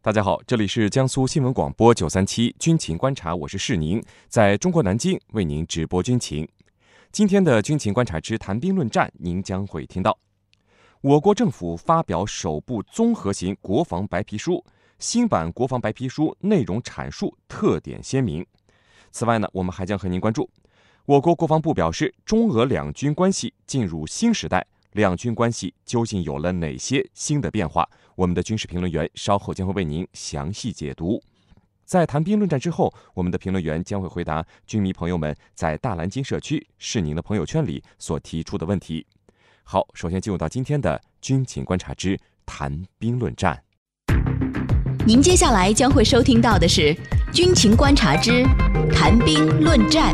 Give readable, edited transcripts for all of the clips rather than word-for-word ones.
大家好，这里是江苏新闻广播937军情观察，我是世宁，在中国南京为您直播军情。今天的军情观察之谈兵论战，您将会听到我国政府发表首部综合型国防白皮书，新版国防白皮书内容阐述特点鲜明。此外呢，我们还将和您关注我国国防部表示，中俄两军关系进入新时代，两军关系究竟有了哪些新的变化？我们的军事评论员稍后将会为您详细解读。在谈兵论战之后，我们的评论员将会回答军迷朋友们在大蓝鲸社区世宁的朋友圈里所提出的问题。好，首先进入到今天的军情观察之谈兵论战。 您接下来将会收听到的是军情观察之谈兵论战。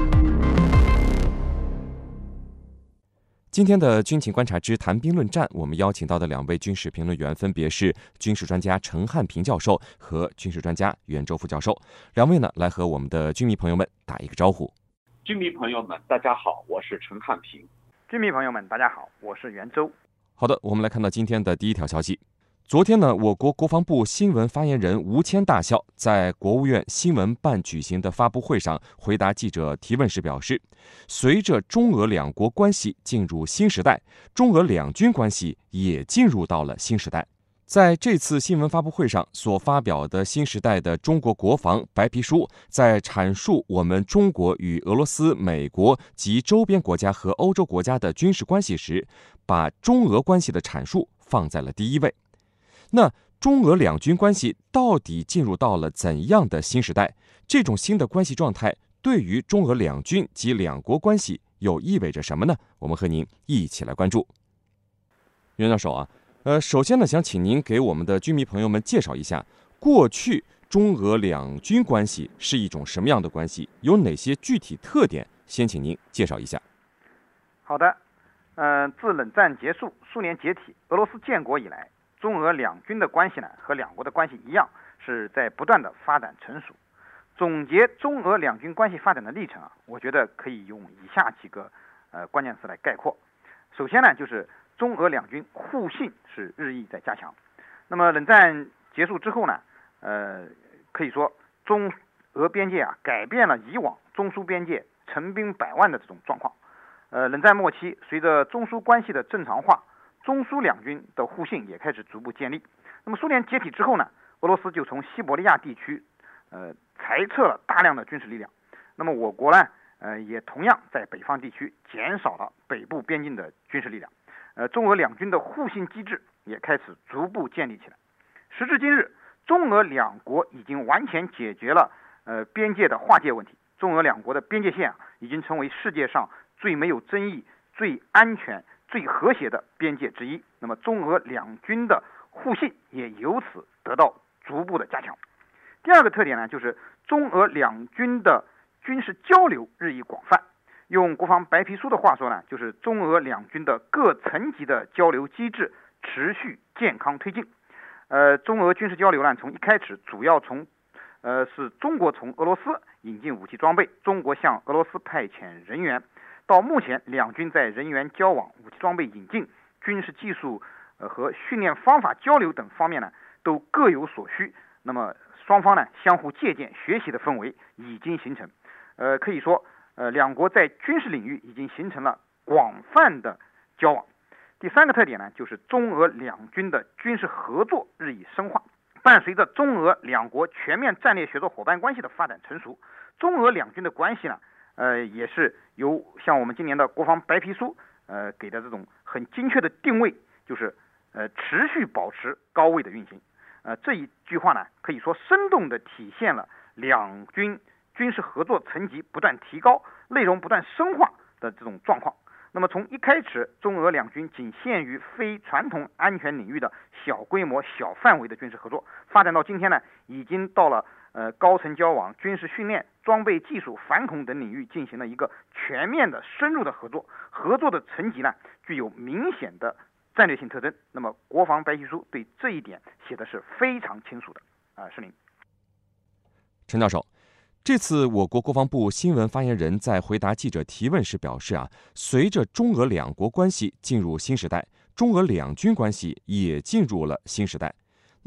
今天的军情观察之谈兵论战，我们邀请到的两位军事评论员分别是军事专家陈汉平教授和军事专家袁周副教授。两位呢，来和我们的军迷朋友们打一个招呼。 军迷朋友们，大家好，我是陈汉平。 军迷朋友们，大家好，我是袁周。 好的，我们来看到今天的第一条消息。昨天呢，我国国防部新闻发言人吴谦大校在国务院新闻办举行的发布会上回答记者提问时表示，随着中俄两国关系进入新时代，中俄两军关系也进入到了新时代。在这次新闻发布会上所发表的新时代的中国国防白皮书，在阐述我们中国与俄罗斯、美国及周边国家和欧洲国家的军事关系时，把中俄关系的阐述放在了第一位。那中俄两军关系到底进入到了怎样的新时代？这种新的关系状态对于中俄两军及两国关系又意味着什么呢？我们和您一起来关注。袁教授啊，首先呢，想请您给我们的军迷朋友们介绍一下，过去中俄两军关系是一种什么样的关系，有哪些具体特点？先请您介绍一下。 好的，自冷战结束、苏联解体、俄罗斯建国以来，中俄两军的关系呢，和两国的关系一样，是在不断的发展成熟。总结中俄两军关系发展的历程啊，我觉得可以用以下几个关键词来概括。首先呢，就是中俄两军互信是日益在加强。那么冷战结束之后呢，可以说中俄边界啊，改变了以往中苏边界成兵百万的这种状况。冷战末期，随着中苏关系的正常化，中苏两军的互信也开始逐步建立。那么苏联解体之后呢，俄罗斯就从西伯利亚地区裁撤了大量的军事力量。那么我国呢，也同样在北方地区减少了北部边境的军事力量。中俄两军的互信机制也开始逐步建立起来。时至今日，中俄两国已经完全解决了边界的划界问题。中俄两国的边界线已经成为世界上最没有争议、最安全、最和谐的边界之一。那么中俄两军的互信也由此得到逐步的加强。第二个特点呢，就是中俄两军的军事交流日益广泛。用国防白皮书的话说呢，就是中俄两军的各层级的交流机制持续健康推进。中俄军事交流呢，从一开始主要是中国从俄罗斯引进武器装备，中国向俄罗斯派遣人员，到目前两军在人员交往、武器装备引进、军事技术和训练方法交流等方面呢，都各有所需。那么双方呢相互借鉴学习的氛围已经形成。可以说两国在军事领域已经形成了广泛的交往。第三个特点呢，就是中俄两军的军事合作日益深化。伴随着中俄两国全面战略协作伙伴关系的发展成熟，中俄两军的关系呢，也是由像我们今年的国防白皮书给的这种很精确的定位，就是持续保持高位的运行。这一句话呢，可以说生动地体现了两军军事合作层级不断提高、内容不断深化的这种状况。那么从一开始，中俄两军仅限于非传统安全领域的小规模、小范围的军事合作，发展到今天呢，已经到了高层交往、军事训练、装备技术、反恐等领域进行了一个全面的深入的合作。合作的层级呢，具有明显的战略性特征。那么国防白皮书对这一点写的是非常清楚的。是您， 陈教授。这次我国国防部新闻发言人在回答记者提问时表示随着中俄两国关系进入新时代，中俄两军关系也进入了新时代。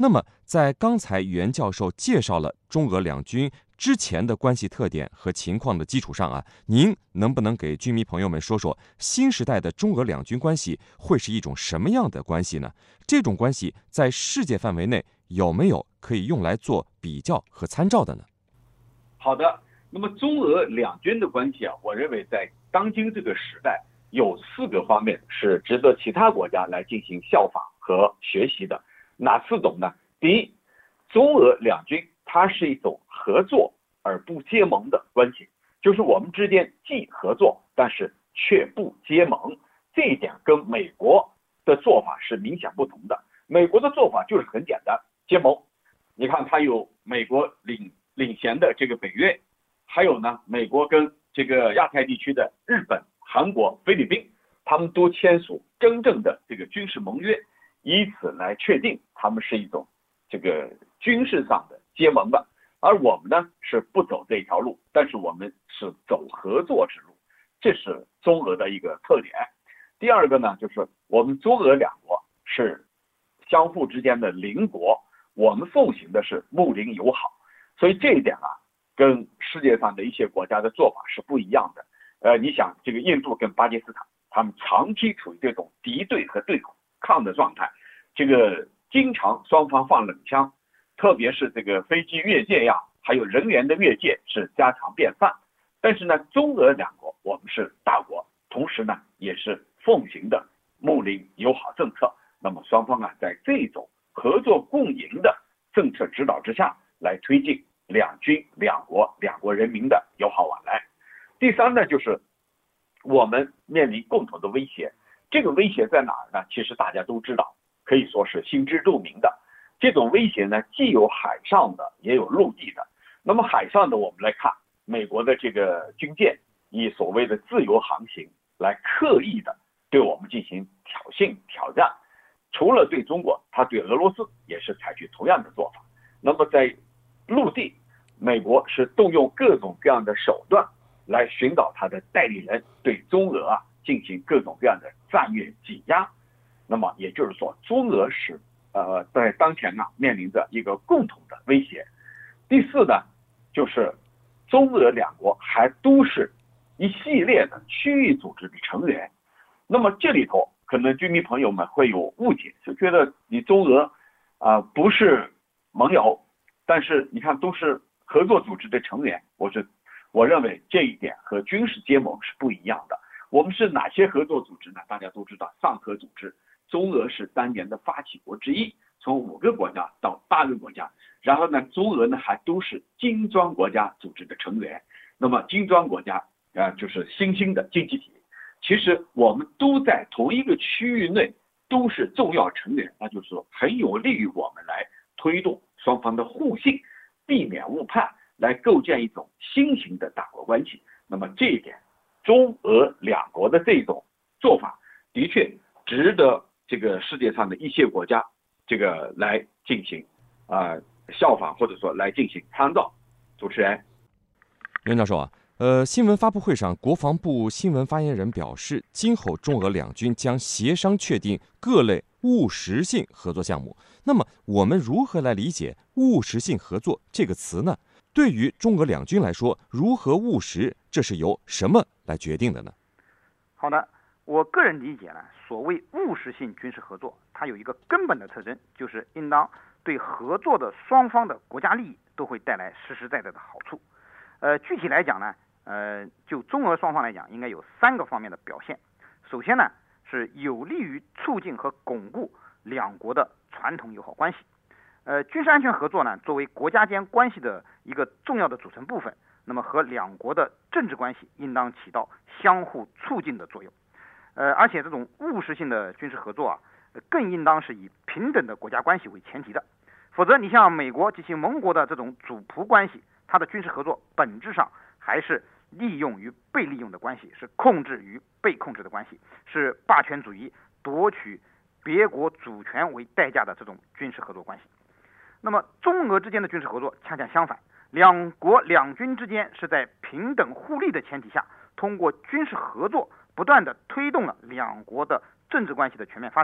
那么，在刚才袁教授介绍了中俄两军之前的关系特点和情况的基础上啊，您能不能给军迷朋友们说说，新时代的中俄两军关系会是一种什么样的关系呢？这种关系在世界范围内有没有可以用来做比较和参照的呢？ 好的，那么中俄两军的关系啊，我认为在当今这个时代有4个方面是值得其他国家来进行效仿和学习的。哪4种呢？第一，中俄两军它是一种合作而不结盟的关系，就是我们之间既合作，但是却不结盟。这一点跟美国的做法是明显不同的。美国的做法就是很简单，结盟。你看，它有美国领衔的这个北约，还有呢，美国跟这个亚太地区的日本、韩国、菲律宾，他们都签署真正的这个军事盟约，以此来确定他们是一种这个军事上的结盟的。而我们呢是不走这条路，但是我们是走合作之路，这是中俄的一个特点。第二个呢，就是我们中俄两国是相互之间的邻国，我们奉行的是睦邻友好，所以这一点啊，跟世界上的一些国家的做法是不一样的。你想，这个印度跟巴基斯坦，他们长期处于这种敌对和对抗的状态，这个经常双方放冷枪，特别是这个飞机越界呀，还有人员的越界是家常便饭。但是呢，中俄两国我们是大国，同时呢也是奉行的睦邻友好政策。那么双方啊，在这种合作共赢的政策指导之下，来推进两军两国人民的友好往来。第三呢，就是我们面临共同的威胁。这个威胁在哪儿呢？其实大家都知道，可以说是心知肚明的。这种威胁呢，既有海上的，也有陆地的。那么海上的，我们来看美国的这个军舰以所谓的自由航行来刻意的对我们进行挑衅挑战。除了对中国，他对俄罗斯也是采取同样的做法。那么在陆地，美国是动用各种各样的手段来寻找他的代理人，对中俄啊进行各种各样的战略挤压。那么也就是说，中俄是在当前呢面临着一个共同的威胁。第四呢，就是中俄两国还都是一系列的区域组织的成员。那么这里头可能军迷朋友们会有误解，就觉得你中俄不是盟友，但是你看都是合作组织的成员。我认为这一点和军事结盟是不一样的。我们是哪些合作组织呢？大家都知道，上合组织，中俄是当年的发起国之一，从5个国家到8个国家。然后呢，中俄呢还都是金砖国家组织的成员。那么金砖国家就是新兴的经济体。其实我们都在同一个区域内，都是重要成员，那就是说很有利于我们来推动双方的互信，避免误判，来构建一种新型的大国关系。那么这一点，中俄两国的这种做法，的确值得这个世界上的一些国家这个来进行效仿，或者说来进行参照。主持人， 袁教授啊，新闻发布会上，国防部新闻发言人表示，今后中俄两军将协商确定各类务实性合作项目。那么，我们如何来理解“务实性合作”这个词呢？对于中俄两军来说，如何务实，这是由什么来决定的呢？ 好的，我个人理解呢，所谓务实性军事合作，它有一个根本的特征，就是应当对合作的双方的国家利益都会带来实实在在的好处。具体来讲呢，就中俄双方来讲，应该有3个方面的表现。首先呢，是有利于促进和巩固两国的传统友好关系。军事安全合作呢，作为国家间关系的一个重要的组成部分，那么和两国的政治关系应当起到相互促进的作用。而且这种务实性的军事合作更应当是以平等的国家关系为前提的。否则，你像美国及其盟国的这种主仆关系，它的军事合作本质上还是利用与被利用的关系，是控制与被控制的关系，是霸权主义夺取别国主权为代价的这种军事合作关系。那么中俄之间的军事合作恰恰相反，两国两军之间是在平等互利的前提下，通过军事合作不断地推动了两国的政治关系的全面发展，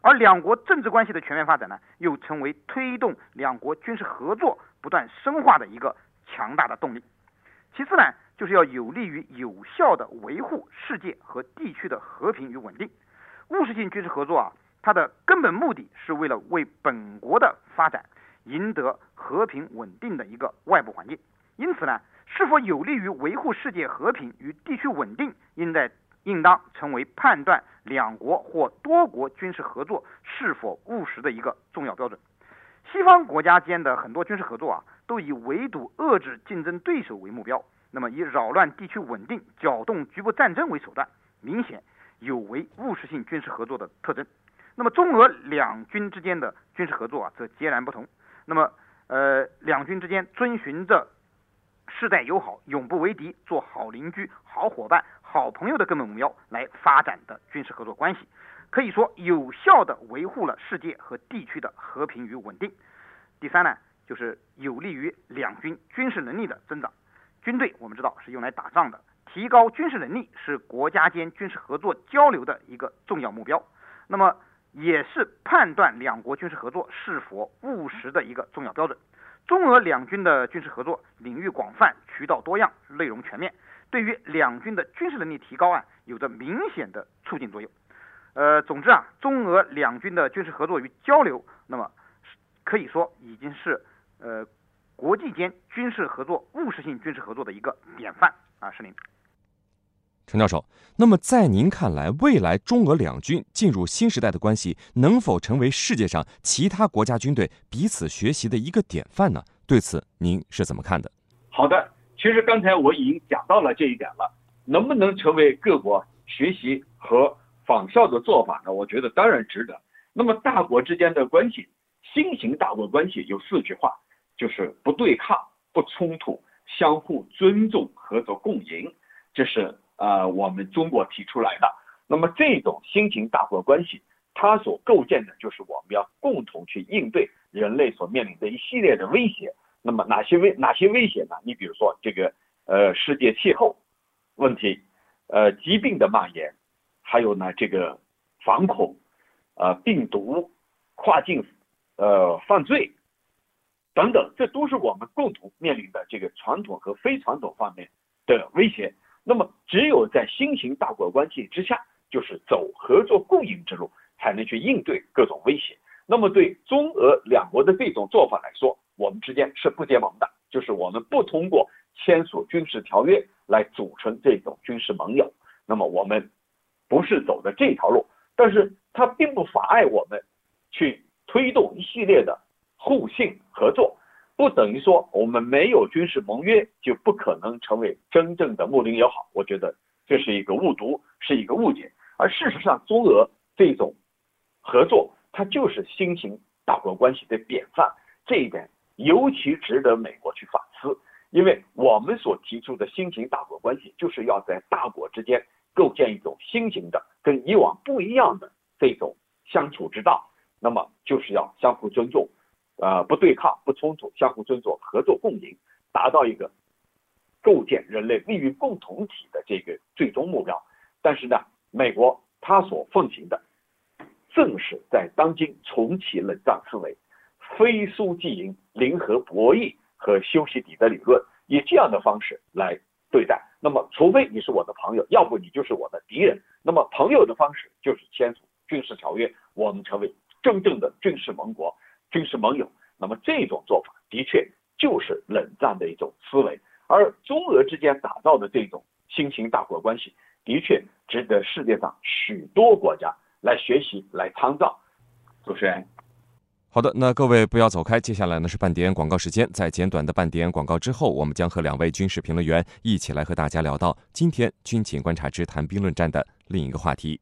而两国政治关系的全面发展呢，又成为推动两国军事合作不断深化的一个强大的动力。其次呢，就是要有利于有效的维护世界和地区的和平与稳定。务实性军事合作啊，它的根本目的是为了为本国的发展赢得和平稳定的一个外部环境。因此呢，是否有利于维护世界和平与地区稳定，应当成为判断两国或多国军事合作是否务实的一个重要标准。西方国家间的很多军事合作啊，都以围堵遏制竞争对手为目标，那么以扰乱地区稳定、搅动局部战争为手段，明显有违务实性军事合作的特征。那么中俄两军之间的军事合作啊，则截然不同。那么两军之间遵循着世代友好、永不为敌、做好邻居、好伙伴、好朋友的根本目标来发展的军事合作关系，可以说有效地维护了世界和地区的和平与稳定。第三呢，就是有利于两军军事能力的增长。军队我们知道是用来打仗的，提高军事能力是国家间军事合作交流的一个重要目标，那么也是判断两国军事合作是否务实的一个重要标准。中俄两军的军事合作领域广泛、渠道多样、内容全面，对于两军的军事能力提高啊，有着明显的促进作用。总之啊，中俄两军的军事合作与交流，那么可以说已经是国际间军事合作、务实性军事合作的一个典范啊。是您， 陈教授，那么在您看来，未来中俄两军进入新时代的关系能否成为世界上其他国家军队彼此学习的一个典范呢？对此您是怎么看的？ 好的，其实刚才我已经讲到了这一点了，能不能成为各国学习和仿效的做法呢？我觉得当然值得。那么大国之间的关系，新型大国关系有4句话，就是不对抗、不冲突、相互尊重、合作共赢，这是我们中国提出来的。那么这种新型大国关系，它所构建的就是我们要共同去应对人类所面临的一系列的威胁。那么哪些威胁呢？你比如说这个世界气候问题，疾病的蔓延，还有呢这个反恐，病毒、跨境犯罪等等，这都是我们共同面临的这个传统和非传统方面的威胁。那么只有在新型大国关系之下，就是走合作共赢之路，才能去应对各种威胁。那么对中俄两国的这种做法来说，我们之间是不结盟的，就是我们不通过签署军事条约来组成这种军事盟友。那么我们不是走的这条路，但是它并不妨碍我们去推动一系列的互信合作，不等于说我们没有军事盟约就不可能成为真正的睦邻友好。我觉得这是一个误读，是一个误解。而事实上，中俄这种合作，它就是新型大国关系的典范。这一点尤其值得美国去反思，因为我们所提出的新型大国关系，就是要在大国之间构建一种新型的、跟以往不一样的这种相处之道。那么就是要相互尊重，不对抗、不冲突，相互尊重、合作共赢，达到一个构建人类命运共同体的这个最终目标。但是呢，美国它所奉行的，正是在当今重启冷战思维、非苏即赢、零和博弈和修昔底德理论，以这样的方式来对待。那么除非你是我的朋友，要不你就是我的敌人。那么朋友的方式就是签署军事条约，我们成为真正的军事盟国、军事盟友。那么这种做法的确就是冷战的一种思维，而中俄之间打造的这种新型大国关系，的确值得世界上许多国家来学习、来参照。主持人， 好的，那各位不要走开，接下来呢是半点广告时间。在简短的半点广告之后，我们将和2位军事评论员一起来和大家聊到今天军情观察之谈兵论战的另一个话题。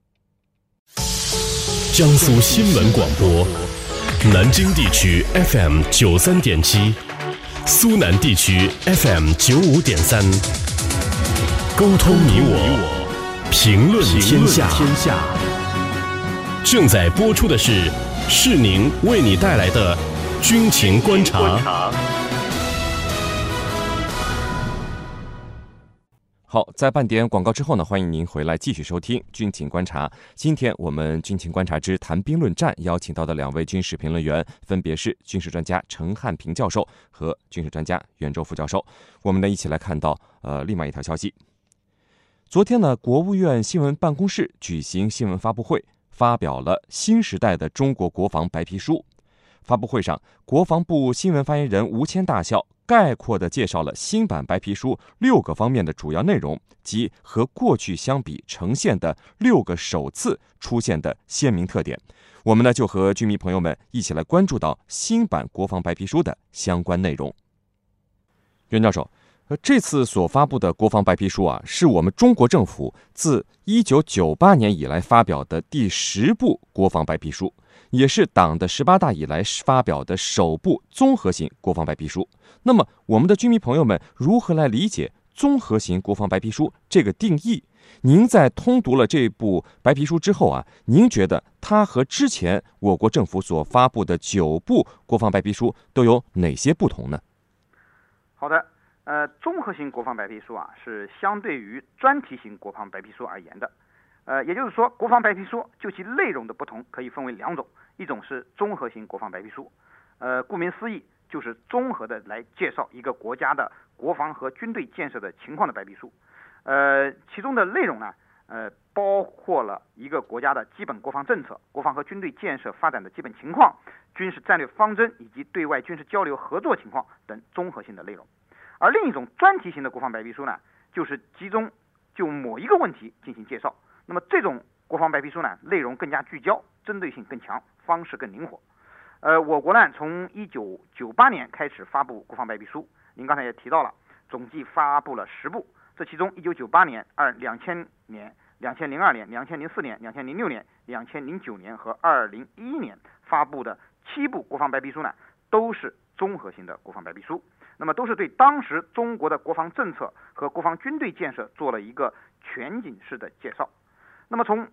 江苏新闻广播，南京地区 FM 93.7，苏南地区 FM 95.3，沟通你我，评论天下。正在播出的是世宁为你带来的军情观察。 好，在半点广告之后呢，欢迎您回来继续收听军情观察。今天我们军情观察之谈兵论战邀请到的2位军事评论员，分别是军事专家陈汉平教授和军事专家袁周副教授。我们呢一起来看到另外一条消息。昨天呢，国务院新闻办公室举行新闻发布会，发表了新时代的中国国防白皮书。发布会上，国防部新闻发言人吴谦大校概括地介绍了新版白皮书6个方面的主要内容，及和过去相比呈现的6个首次出现的鲜明特点。我们呢就和军迷朋友们一起来关注到新版国防白皮书的相关内容。袁教授，这次所发布的国防白皮书啊，是我们中国政府自1998年以来发表的第10部国防白皮书，也是党的18大以来发表的首部综合型国防白皮书。那么，我们的军迷朋友们如何来理解综合型国防白皮书这个定义？您在通读了这部白皮书之后啊，您觉得它和之前我国政府所发布的9部国防白皮书都有哪些不同呢？ 好的，综合型国防白皮书啊，是相对于专题型国防白皮书而言的。也就是说，国防白皮书就其内容的不同，可以分为2种，一种是综合型国防白皮书，顾名思义，就是综合的来介绍一个国家的国防和军队建设的情况的白皮书。其中的内容呢，包括了一个国家的基本国防政策、国防和军队建设发展的基本情况、军事战略方针以及对外军事交流合作情况等综合性的内容。而另一种专题型的国防白皮书呢，就是集中就某一个问题进行介绍。那么这种国防白皮书呢，内容更加聚焦，针对性更强，方式更灵活。我国呢，从1998年开始发布国防白皮书，您刚才也提到了，总计发布了10部。这其中1998年、2000年、2002年、2004年、2006年、2009年和2011年发布的7部国防白皮书呢，都是综合性的国防白皮书。那么都是对当时中国的国防政策和国防军队建设做了一个全景式的介绍。那么从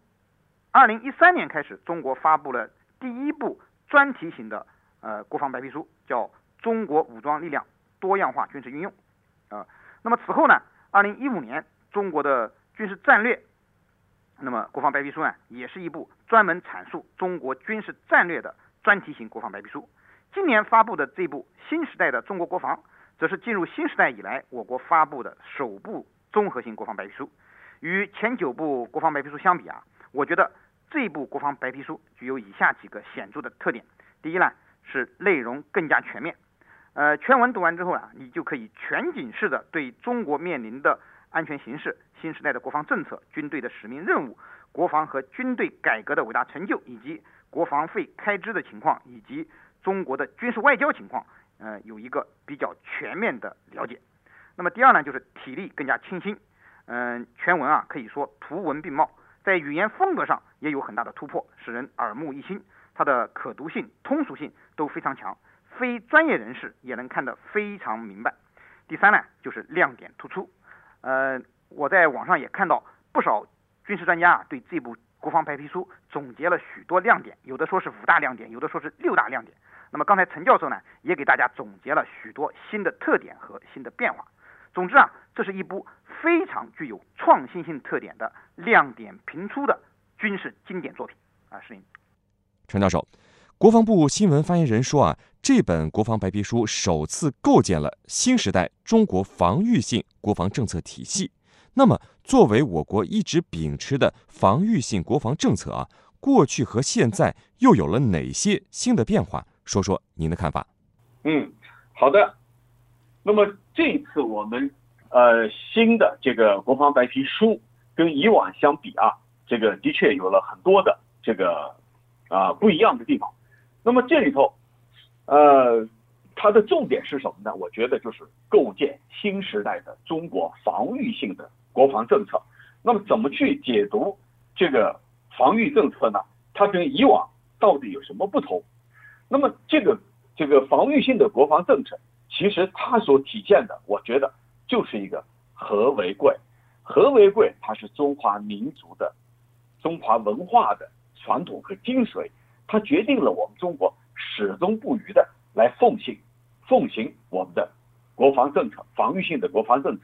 2013年开始，中国发布了第1部专题型的国防白皮书，叫《中国武装力量多样化军事运用》。那么此后呢，2015年中国的军事战略，那么国防白皮书呢，也是一部专门阐述中国军事战略的专题型国防白皮书。今年发布的这部新时代的中国国防，则是进入新时代以来我国发布的首部综合性国防白皮书。与前9部国防白皮书相比啊，我觉得这部国防白皮书具有以下几个显著的特点。第一呢，是内容更加全面。全文读完之后啊，你就可以全景式的对中国面临的安全形势、新时代的国防政策、军队的使命任务、国防和军队改革的伟大成就，以及国防费开支的情况，以及中国的军事外交情况，有一个比较全面的了解。那么第二呢，就是体力更加清新。全文啊可以说图文并茂，在语言风格上也有很大的突破，使人耳目一新。它的可读性、通俗性都非常强，非专业人士也能看得非常明白。第三呢，就是亮点突出。我在网上也看到不少军事专家对这部国防白皮书总结了许多亮点，有的说是5大亮点，有的说是6大亮点。那么刚才陈教授呢，也给大家总结了许多新的特点和新的变化。总之啊，这是一部非常具有创新性特点的亮点频出的军事经典作品啊。是您， 陈教授，国防部新闻发言人说啊，这本国防白皮书首次构建了新时代中国防御性国防政策体系。那么，作为我国一直秉持的防御性国防政策啊，过去和现在又有了哪些新的变化？说说您的看法。 好的。那么这一次我们新的这个国防白皮书跟以往相比啊，这个的确有了很多的这个不一样的地方。那么这里头它的重点是什么呢？我觉得就是构建新时代的中国防御性的国防政策。那么怎么去解读这个防御政策呢？它跟以往到底有什么不同？那么这个防御性的国防政策，其实它所体现的，我觉得就是一个和为贵。和为贵，它是中华民族的、中华文化的传统和精髓，它决定了我们中国始终不渝的来奉行我们的国防政策，防御性的国防政策。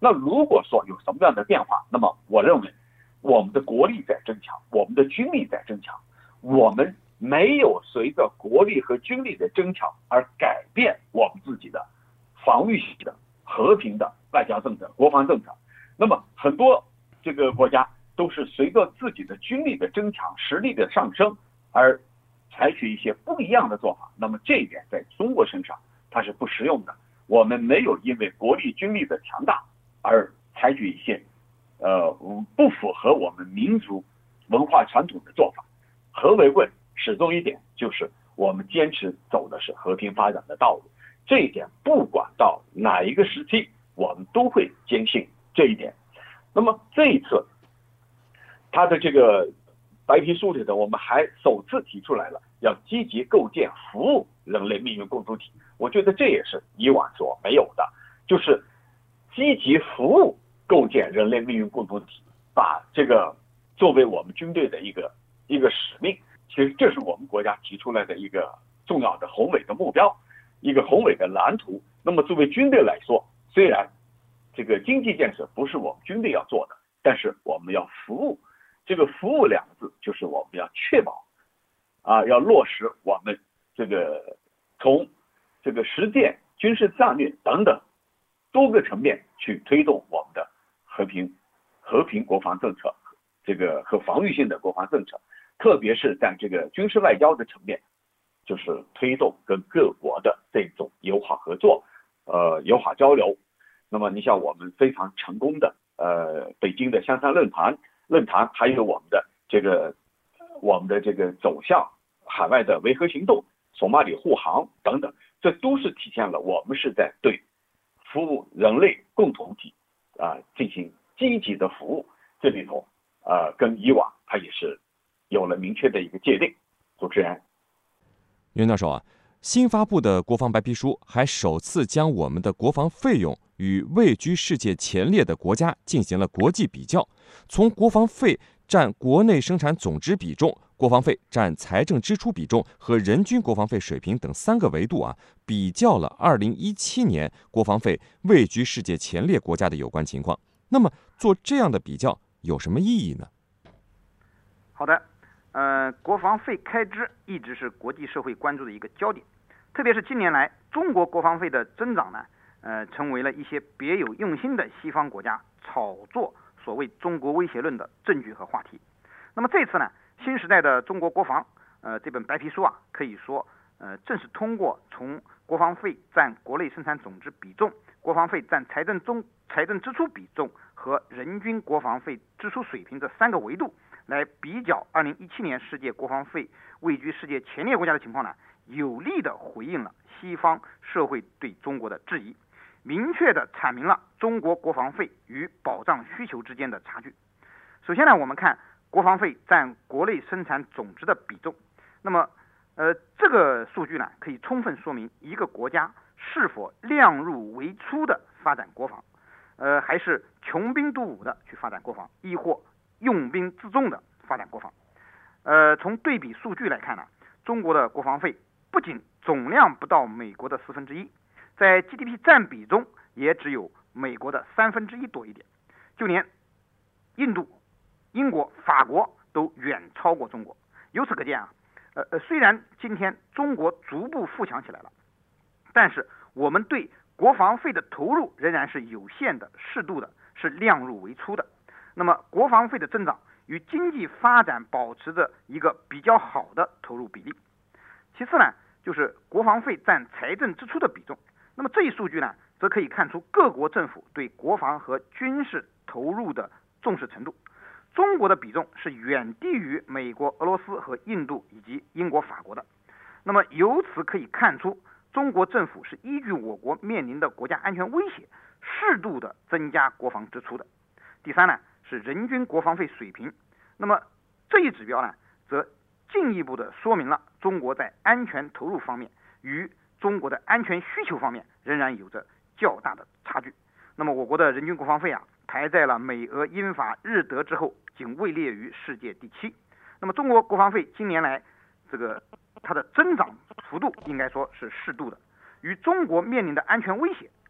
那如果说有什么样的变化，那么我认为我们的国力在增强，我们的军力在增强，我们没有随着国力和军力的增强而改变我们自己的防御性的和平的外交政策、国防政策。那么很多这个国家都是随着自己的军力的增强、实力的上升而采取一些不一样的做法。那么这一点在中国身上它是不实用的。我们没有因为国力、军力的强大而采取一些不符合我们民族文化传统的做法。和为贵始终一点就是我们坚持走的是和平发展的道路，这一点不管到哪一个时期我们都会坚信这一点。那么这一次他的这个白皮书里头，我们还首次提出来了要积极构建服务人类命运共同体。我觉得这也是以往所没有的，就是积极服务构建人类命运共同体，把这个作为我们军队的一个使命。其实这是我们国家提出来的一个重要的宏伟的目标，一个宏伟的蓝图。那么作为军队来说，虽然这个经济建设不是我们军队要做的，但是我们要服务。这个服务两个字就是我们要确保要落实我们这个从这个实践、军事战略等等多个层面去推动我们的和平国防政策，这个和防御性的国防政策，特别是在这个军事外交的层面，就是推动跟各国的这种友好合作、友好交流。那么你像我们非常成功的北京的香山论坛，还有我们的这个走向海外的维和行动、索马里护航等等，这都是体现了我们是在对服务人类共同体进行积极的服务。这里头跟以往它也是有了明确的一个界定。主持人， 袁教授新发布的国防白皮书还首次将我们的国防费用与位居世界前列的国家进行了国际比较，从国防费占国内生产总值比重、国防费占财政支出比重和人均国防费水平等3个维度比较了2017年国防费位居世界前列国家的有关情况。那么做这样的比较有什么意义呢？ 好的，国防费开支一直是国际社会关注的一个焦点，特别是近年来中国国防费的增长呢，成为了一些别有用心的西方国家炒作所谓中国威胁论的证据和话题。那么这次呢，新时代的中国国防这本白皮书可以说正是通过从国防费占国内生产总值比重、国防费占财政支出比重和人均国防费支出水平这3个维度来比较2017年世界国防费位居世界前列国家的情况呢，有力地回应了西方社会对中国的质疑，明确地阐明了中国国防费与保障需求之间的差距。首先呢，我们看国防费占国内生产总值的比重。那么这个数据呢，可以充分说明一个国家是否量入为出的发展国防，还是穷兵黩武的去发展国防，亦或用兵自重的发展国防。从对比数据来看呢，中国的国防费不仅总量不到美国的1/4，在 GDP 占比中也只有美国的1/3多一点，就连印度、英国、法国都远超过中国。由此可见虽然今天中国逐步富强起来了，但是我们对国防费的投入仍然是有限的、适度的，是量入为出的。那么国防费的增长与经济发展保持着一个比较好的投入比例。其次呢，就是国防费占财政支出的比重。那么这一数据呢，则可以看出各国政府对国防和军事投入的重视程度。中国的比重是远低于美国、俄罗斯和印度以及英国、法国的。那么由此可以看出，中国政府是依据我国面临的国家安全威胁，适度的增加国防支出的。第三呢，是人均国防费水平。那么这一指标呢，则进一步的说明了中国在安全投入方面与中国的安全需求方面仍然有着较大的差距。那么我国的人均国防费排在了美、俄、英、法、日、德之后，仅位列于世界第7。那么中国国防费近年来它的增长幅度应该说是适度的，与中国面临的安全威胁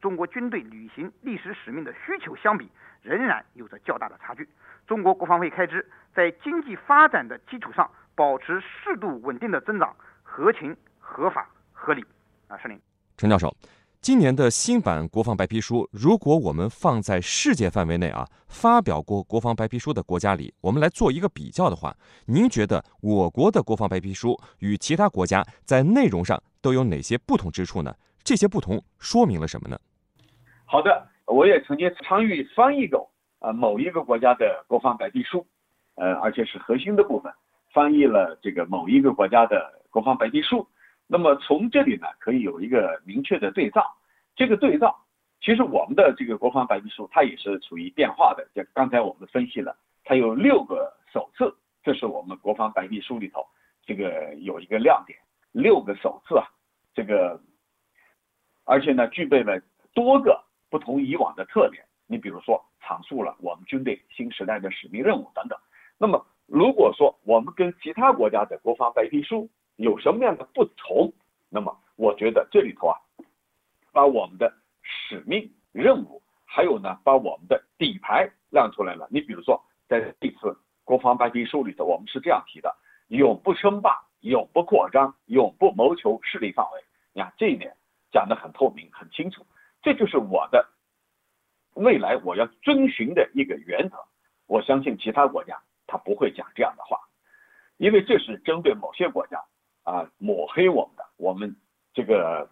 中国军队履行历史使命的需求相比，仍然有着较大的差距。中国国防费开支在经济发展的基础上保持适度稳定的增长，合情、合法、合理。石林， 陈教授，今年的新版国防白皮书，如果我们放在世界范围内发表过国防白皮书的国家里，我们来做一个比较的话，您觉得我国的国防白皮书与其他国家在内容上都有哪些不同之处呢？这些不同说明了什么呢？ 好的，我也曾经参与翻译过某一个国家的国防白皮书，而且是核心的部分，翻译了这个某一个国家的国防白皮书。那么从这里呢，可以有一个明确的对照。这个对照，其实我们的这个国防白皮书它也是处于变化的。就刚才我们分析了，它有6个首次，这是我们国防白皮书里头这个有一个亮点，6个首次这个而且呢具备了多个不同以往的特点。你比如说阐述了我们军队新时代的使命任务等等。那么如果说我们跟其他国家的国防白皮书有什么样的不同，那么我觉得这里头把我们的使命任务还有呢把我们的底牌亮出来了。你比如说在这次国防白皮书里头，我们是这样提的：永不称霸，永不扩张，永不谋求势力范围。你看这一点讲得很透明很清楚，这就是我的未来我要遵循的一个原则。我相信其他国家他不会讲这样的话，因为这是针对某些国家抹黑我们的。我们这个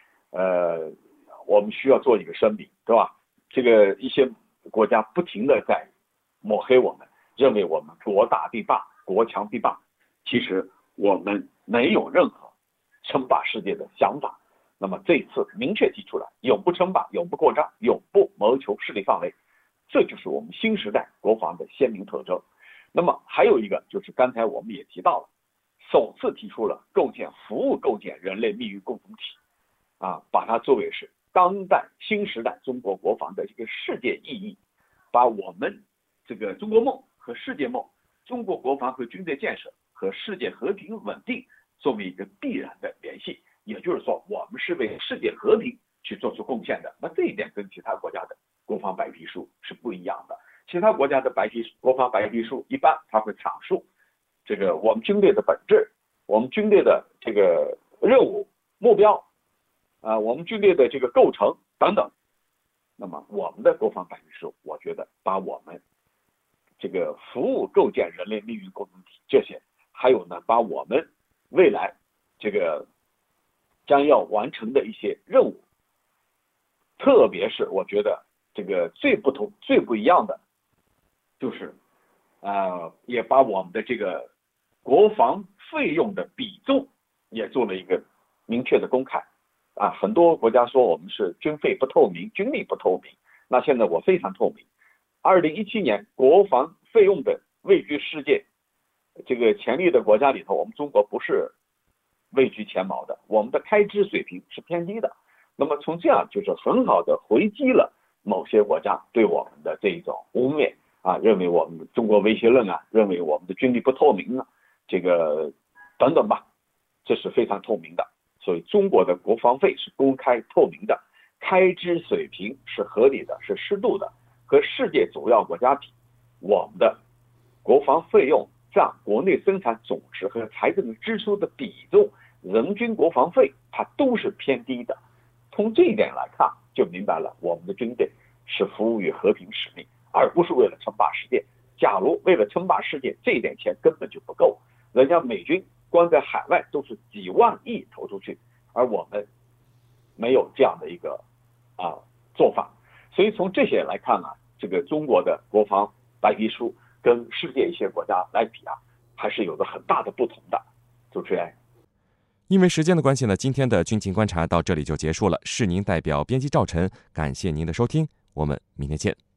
我们需要做一个声明，对吧？这个一些国家不停的在抹黑我们，认为我们国大必霸，国强必霸。其实我们没有任何称霸世界的想法。那么这一次明确提出来，永不称霸，永不扩张，永不谋求势力范围，这就是我们新时代国防的鲜明特征。那么还有一个就是刚才我们也提到了，首次提出了服务构建人类命运共同体把它作为是当代新时代中国国防的这个世界意义，把我们这个中国梦和世界梦，中国国防和军队建设和世界和平稳定作为一个必然的联系。也就是说我们是为世界和平去做出贡献的。那这一点跟其他国家的国防白皮书是不一样的。其他国家的国防白皮书一般它会阐述这个我们军队的本质，我们军队的这个任务目标我们军队的这个构成等等。那么我们的国防白皮书，我觉得把我们这个服务构建人类命运共同体这些，还有呢把我们未来这个将要完成的一些任务，特别是我觉得这个最不一样的就是也把我们的这个国防费用的比重也做了一个明确的公开很多国家说我们是军费不透明，军力不透明。那现在我非常透明。2017年国防费用的位居世界这个前列的国家里头，我们中国不是位居前茅的，我们的开支水平是偏低的。那么从这样就是很好的回击了某些国家对我们的这一种污蔑认为我们中国威胁论认为我们的军力不透明这个等等吧，这是非常透明的。所以中国的国防费是公开透明的，开支水平是合理的，是适度的。和世界主要国家比，我们的国防费用占国内生产总值和财政支出的比重，人均国防费它都是偏低的。从这一点来看，就明白了我们的军队是服务于和平使命，而不是为了称霸世界。假如为了称霸世界，这一点钱根本就不够。人家美军光在海外都是几万亿投出去，而我们没有这样的一个做法。所以从这些来看这个中国的国防白皮书跟世界一些国家来比还是有着很大的不同的。主持人， 因为时间的关系呢，今天的军情观察到这里就结束了。是您代表编辑赵晨，感谢您的收听，我们明天见。